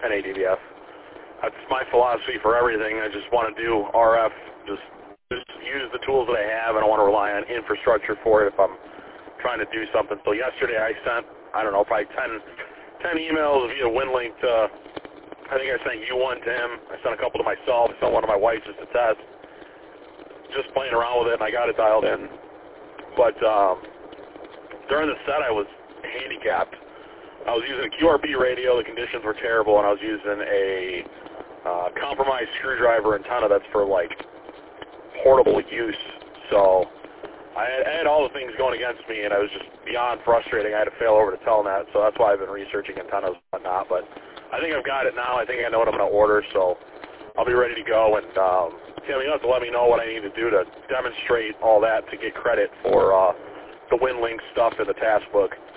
NADVF. That's my philosophy for everything. I just want to do RF, just use the tools that I have. I don't want to rely on infrastructure for it if I'm trying to do something. So yesterday I sent, I don't know, probably 10 emails via WinLink to, I think I sent you one to him. I sent a couple to myself. I sent one to my wife just to test. Just playing around with it, and I got it dialed in. But during the set I was handicapped. I was using a QRB radio. The conditions were terrible, and I was using a compromised screwdriver antenna that's for, like, portable use. So I had all the things going against me, and I was just beyond frustrating. I had to fail over to Telnet, so that's why I've been researching antennas and whatnot. But I think I've got it now. I think I know what I'm going to order, so I'll be ready to go. And Tim, you have to let me know what I need to do to demonstrate all that to get credit for the WinLink stuff in the task book.